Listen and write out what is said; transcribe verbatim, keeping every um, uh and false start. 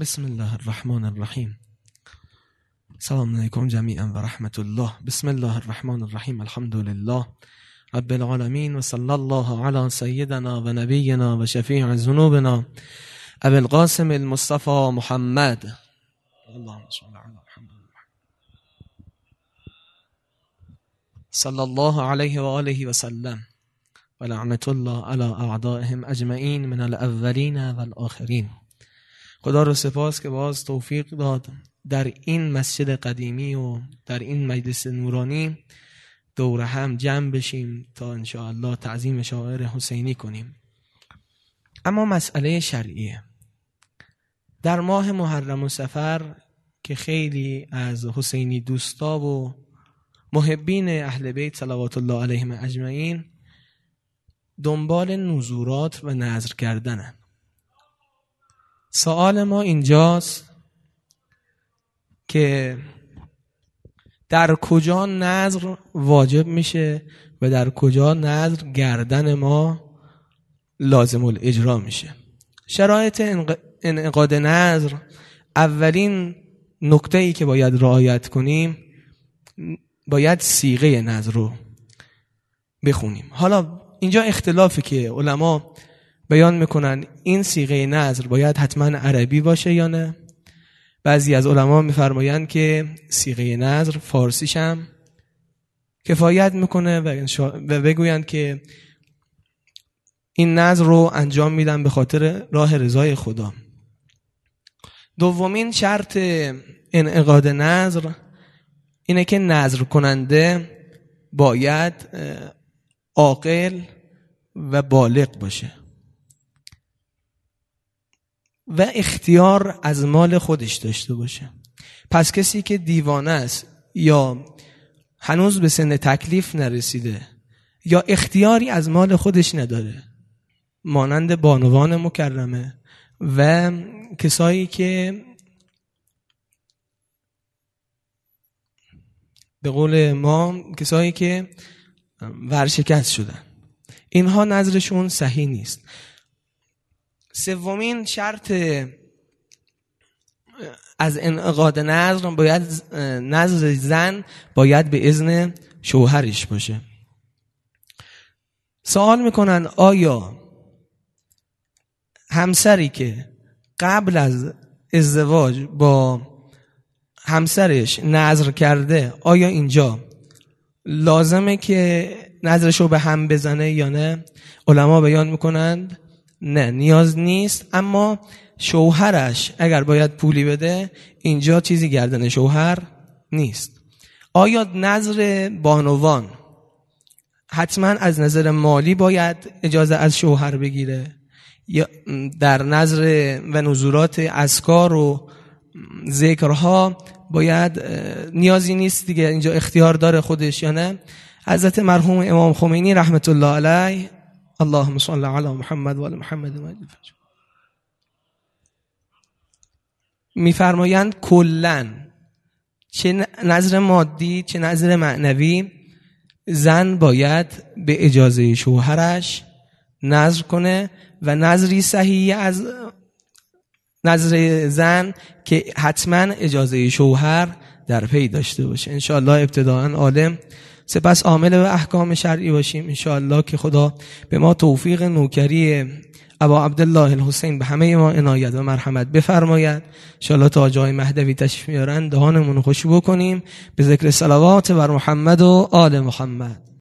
بسم الله الرحمن الرحیم. السلام علیکم جمیعا و رحمت الله. بسم الله الرحمن الرحیم. الحمد لله رب العالمین و صلی الله علی سیدنا و نبینا و شفیع ذنوبنا ابی القاسم المصطفى محمد. اللهم صل علی محمد صلی الله علیه و آله و سلم و لعنت الله علی اعدائهم اجمعین من الاولین و الاخرین. خدا رو سپاس که باز توفیق داد در این مسجد قدیمی و در این مجلس نورانی دور هم جمع بشیم تا انشاءالله تعظیم شاعر حسینی کنیم. اما مسئله شرعیه. در ماه محرم و صفر که خیلی از حسینی دوستا و محبین اهل بیت صلوات الله علیهم اجمعین دنبال نذورات و نذر کردنن. سوال ما اینجاست که در کجا نذر واجب میشه و در کجا نذر گردن ما لازم الاجرا میشه. شرایط انعقاد نذر، اولین نکته‌ای که باید رعایت کنیم باید صیغه نذر رو بخونیم. حالا اینجا اختلافی که علما بیان میکنن این صیغه نذر باید حتما عربی باشه یا نه. بعضی از علما میفرمایند که صیغه نذر فارسیش هم کفایت میکنه و, و بگویند که این نذر رو انجام میدن به خاطر راه رضای خدا. دومین شرط انعقاد نذر اینه که نذر کننده باید عاقل و بالغ باشه و اختیار از مال خودش داشته باشه. پس کسی که دیوانه است یا هنوز به سن تکلیف نرسیده یا اختیاری از مال خودش نداره، مانند بانوان مکرمه و کسایی که به قول ما کسایی که ورشکست شدن، اینها نظرشون صحیح نیست. سومین شرط از انعقاد نذر باید نذر زن باید به اذن شوهرش باشه. سوال میکنن آیا همسری که قبل از ازدواج با همسرش نذر کرده آیا اینجا لازمه که نذرشو به هم بزنه یا نه؟ علما بیان میکنند نه، نیاز نیست، اما شوهرش اگر باید پولی بده اینجا چیزی گردن شوهر نیست. آیا نذر بانوان حتما از نظر مالی باید اجازه از شوهر بگیره یا در نذر و نذورات اذکار و ذکرها باید نیازی نیست دیگه، اینجا اختیار داره خودش یا نه؟ حضرت مرحوم امام خمینی رحمت الله علیه، اللهم صل علی محمد و علی محمد، میفرمایند کلن چه نذر مادی چه نذر معنوی زن باید به اجازه شوهرش نذر کنه و نذری صحیح از نذر زن که حتما اجازه شوهر در پی داشته باشه. انشاءالله ابتداءً عالم سپس عامل و احکام شرعی باشیم انشاءالله که خدا به ما توفیق نوکری ابا عبدالله الحسین به همه ما عنایت و مرحمت بفرماید. انشاءالله تا جای مهدوی تشریف میارن دهانمون خوشبو کنیم به ذکر صلوات بر محمد و آل محمد.